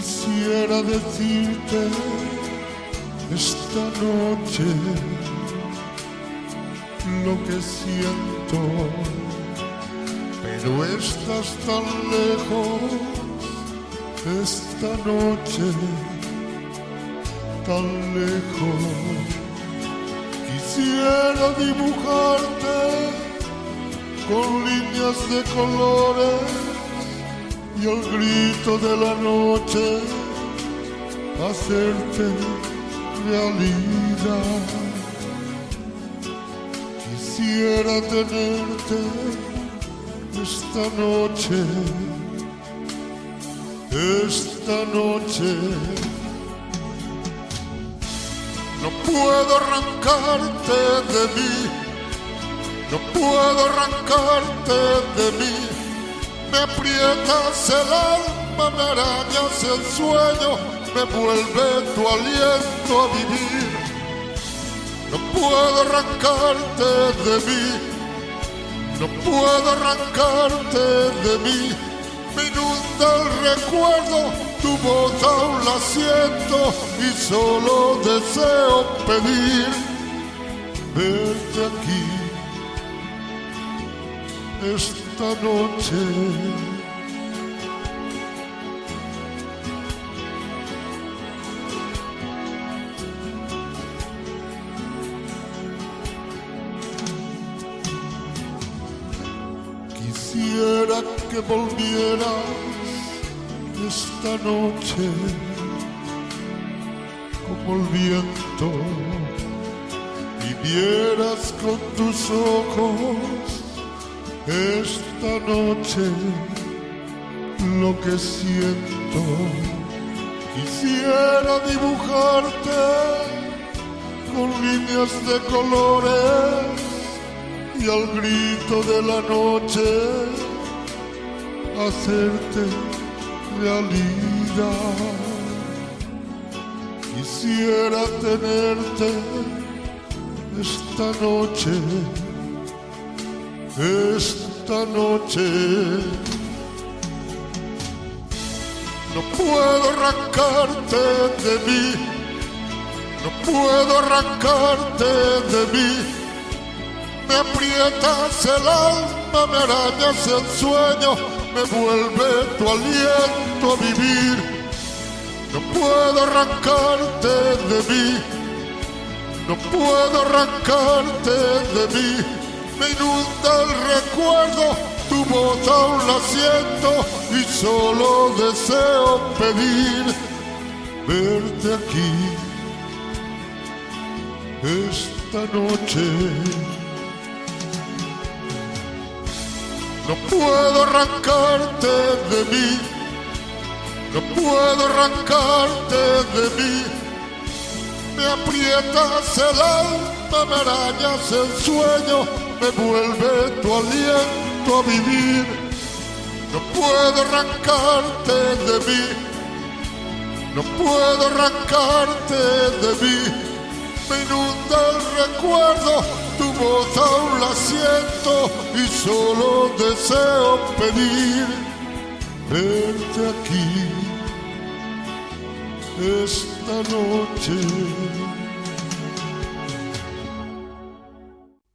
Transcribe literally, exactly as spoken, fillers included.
Quisiera decirte esta noche lo que siento, pero estás tan lejos esta noche, tan lejos. Quisiera dibujarte con líneas de colores y al grito de la noche hacerte realidad. Quisiera tenerte esta noche, esta noche. No puedo arrancarte de mí, no puedo arrancarte de mí. Me aprietas el alma, me arañas el sueño, me vuelve tu aliento a vivir. No puedo arrancarte de mí, no puedo arrancarte de mí. Me inunda el recuerdo, tu voz aún la siento y solo deseo pedir verte aquí esta noche. Quisiera que volvieras esta noche como el viento y vieras con tus ojos esta noche lo que siento. Quisiera dibujarte con líneas de colores y al grito de la noche hacerte realidad. Quisiera tenerte esta noche, esta noche. No puedo arrancarte de mí, no puedo arrancarte de mí. Me aprietas el alma, me arañas el sueño, me vuelve tu aliento a vivir. No puedo arrancarte de mí, no puedo arrancarte de mí. Me inunda el recuerdo, tu voz aún la siento y solo deseo pedir verte aquí esta noche. No puedo arrancarte de mí, no puedo arrancarte de mí. Me aprietas el alma, me arañas el sueño, me vuelve tu aliento a vivir. No puedo arrancarte de mí, no puedo arrancarte de mí. Me inunda el recuerdo, tu voz aún la siento y solo deseo pedir verte aquí esta noche.